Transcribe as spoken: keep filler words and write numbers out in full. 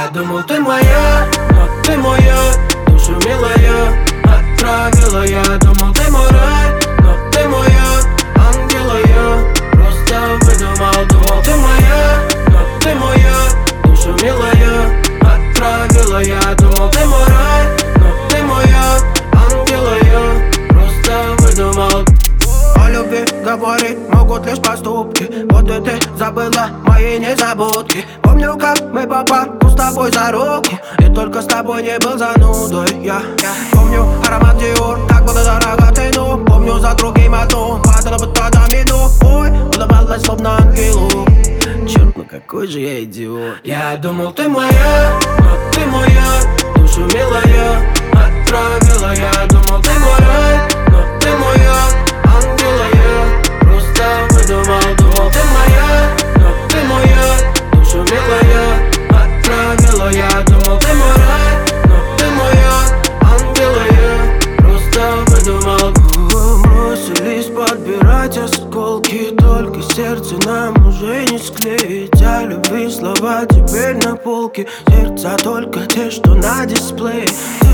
Я думал, ты моя, но ты моя, душу милая отравила. Я думал, ты мой рай, но ты моя, ангела я просто выдумал. Думал, ты моя, но ты моя, душу милая отравила. Я думал, ты мой рай, но ты моя, ангела я просто выдумал. О любви говорить могут лишь поступки. Вот и ты забыла мои незабудки. Помню, как мы по парку с тобой за руки, и только с тобой не был занудой я. Помню аромат Диор, так было дорого цену. Помню за другим одну, падала бы тогда минут. Ой, улыбалась словно ангелу. Черт, ну какой же я идиот. Я думал, ты моя, но ты моя, душу милая отравила. Я думал, ты мой рай, но ты моя, ангела я просто выдумал. Думал, ты моя, но ты моя, душу милая отравила. Я думал, ты мой рай, но ты моя, ангела я просто выдумал. Бросились подбирать осколки, только сердце нам уже не склеить. О любви слова теперь на полке, сердца только те, что на дисплее.